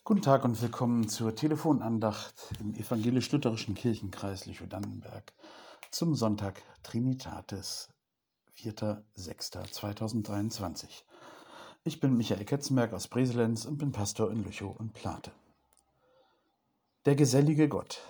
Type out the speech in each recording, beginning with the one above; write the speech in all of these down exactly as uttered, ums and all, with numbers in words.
Guten Tag und willkommen zur Telefonandacht im evangelisch-lutherischen Kirchenkreis Lüchow-Dannenberg zum Sonntag Trinitatis, vierter sechster zweitausenddreiundzwanzig. Ich bin Michael Ketzenberg aus Breselenz und bin Pastor in Lüchow und Plate. Der gesellige Gott.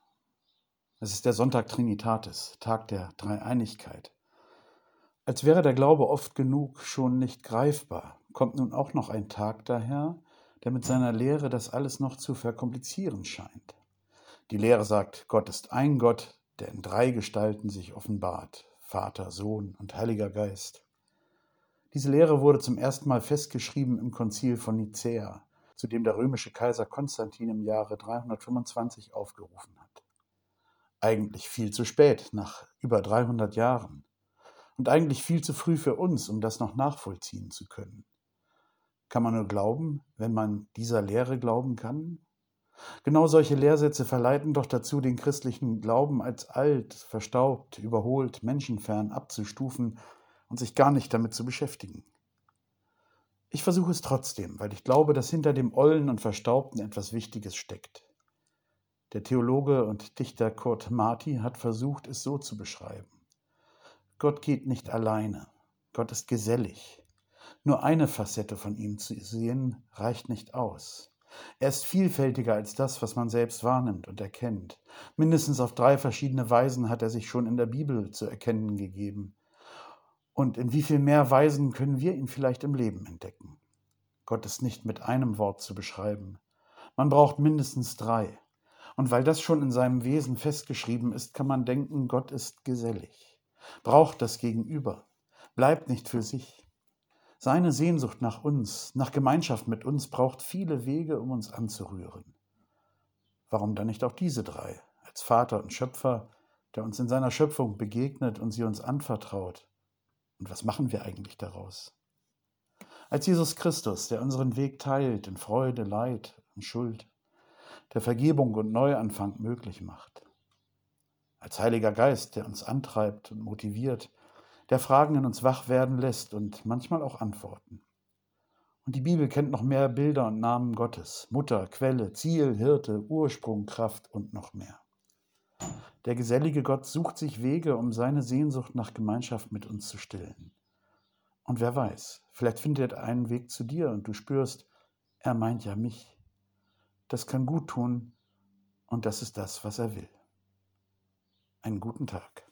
Es ist der Sonntag Trinitatis, Tag der Dreieinigkeit. Als wäre der Glaube oft genug schon nicht greifbar, kommt nun auch noch ein Tag daher, der mit seiner Lehre das alles noch zu verkomplizieren scheint. Die Lehre sagt, Gott ist ein Gott, der in drei Gestalten sich offenbart, Vater, Sohn und Heiliger Geist. Diese Lehre wurde zum ersten Mal festgeschrieben im Konzil von Nicäa, zu dem der römische Kaiser Konstantin im Jahre dreihundertfünfundzwanzig aufgerufen hat. Eigentlich viel zu spät, nach über dreihundert Jahren. Und eigentlich viel zu früh für uns, um das noch nachvollziehen zu können. Kann man nur glauben, wenn man dieser Lehre glauben kann? Genau solche Lehrsätze verleiten doch dazu, den christlichen Glauben als alt, verstaubt, überholt, menschenfern abzustufen und sich gar nicht damit zu beschäftigen. Ich versuche es trotzdem, weil ich glaube, dass hinter dem Ollen und Verstaubten etwas Wichtiges steckt. Der Theologe und Dichter Kurt Marti hat versucht, es so zu beschreiben. Gott geht nicht alleine. Gott ist gesellig. Nur eine Facette von ihm zu sehen, reicht nicht aus. Er ist vielfältiger als das, was man selbst wahrnimmt und erkennt. Mindestens auf drei verschiedene Weisen hat er sich schon in der Bibel zu erkennen gegeben. Und in wie viel mehr Weisen können wir ihn vielleicht im Leben entdecken? Gott ist nicht mit einem Wort zu beschreiben. Man braucht mindestens drei. Und weil das schon in seinem Wesen festgeschrieben ist, kann man denken, Gott ist gesellig, braucht das Gegenüber, bleibt nicht für sich. Seine Sehnsucht nach uns, nach Gemeinschaft mit uns, braucht viele Wege, um uns anzurühren. Warum dann nicht auch diese drei, als Vater und Schöpfer, der uns in seiner Schöpfung begegnet und sie uns anvertraut? Und was machen wir eigentlich daraus? Als Jesus Christus, der unseren Weg teilt in Freude, Leid und Schuld, der Vergebung und Neuanfang möglich macht. Als Heiliger Geist, der uns antreibt und motiviert, der Fragen in uns wach werden lässt und manchmal auch Antworten. Und die Bibel kennt noch mehr Bilder und Namen Gottes, Mutter, Quelle, Ziel, Hirte, Ursprung, Kraft und noch mehr. Der gesellige Gott sucht sich Wege, um seine Sehnsucht nach Gemeinschaft mit uns zu stillen. Und wer weiß, vielleicht findet er einen Weg zu dir und du spürst, er meint ja mich. Das kann gut tun und das ist das, was er will. Einen guten Tag.